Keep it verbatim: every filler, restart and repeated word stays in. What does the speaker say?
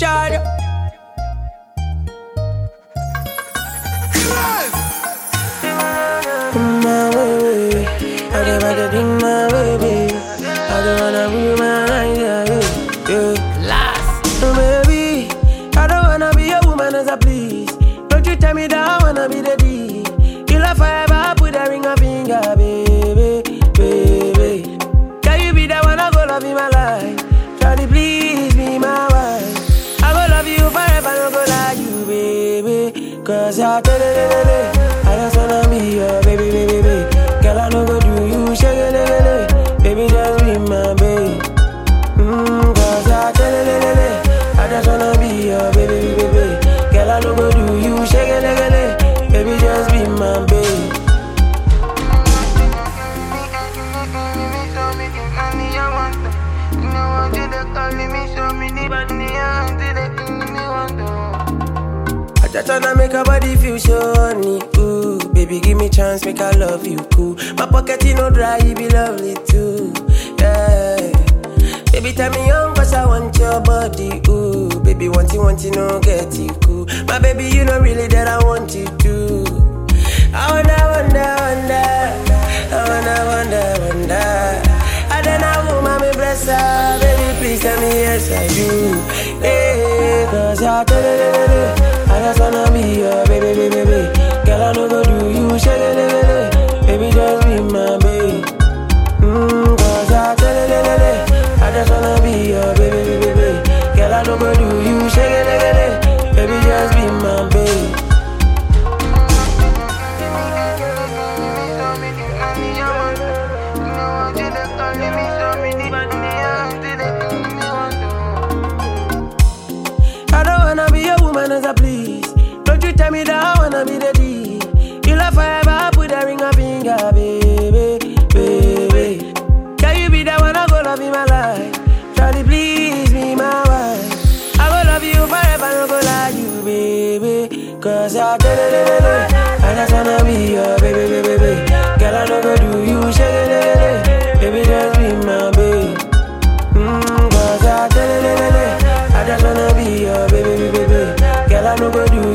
Richard. My baby, I don't wanna be my baby. I don't wanna be my yeah, yeah. Last, oh, baby, I don't wanna be a woman as a please. Don't you tell me that I wanna be the D. You love forever, put a ring on finger, baby, baby. Can you be the one I go love in my life? Try to please be my wife. I go love you forever, I go like you, baby. Cause I tell you, I just wanna be your baby, baby, baby. Girl, I know go do you, shake it, it, it. Baby, just be my baby. Mmm, cause I tell you, I just wanna be your baby, baby, baby. Girl, I know go do you, shake it, it, it. Baby, just be my baby. I just wanna make her body feel so honey, ooh. Baby, give me chance, make I love you, cool. My pocket, you know, dry, you be lovely too, yeah. Baby, tell me young, cause I want your body, ooh. Baby, want you, want you, no, get you, cool. My baby, you know really that I want you too. I wonder, wonder, wonder. I wonder, wonder, wonder. I don't know who mommy bless her. Baby, please tell me yes, I do. Hey, cause I tell you, I just wanna be your baby, baby, baby. Girl, I know go do you, shake it, it, it. Baby, just be my baby. Mmm, cause I tell you, I just wanna be your baby, baby, baby. Girl, I know go do you, shake it, it, it. Baby, just be my baby. I don't wanna be a woman as a please. Don't you tell me that I wanna be the D. You love forever, put a ring on finger, baby, baby. Can you be the one I go love in my life? Try to please me, my wife. I go love you forever, no go like you, baby. Cause I tell you, I just wanna be your baby, baby, baby. Girl, I know go do you, shake it, it, it. Baby, just be my baby. Mmm, cause I tell you, I just wanna be your baby, baby, baby. Girl, I know go do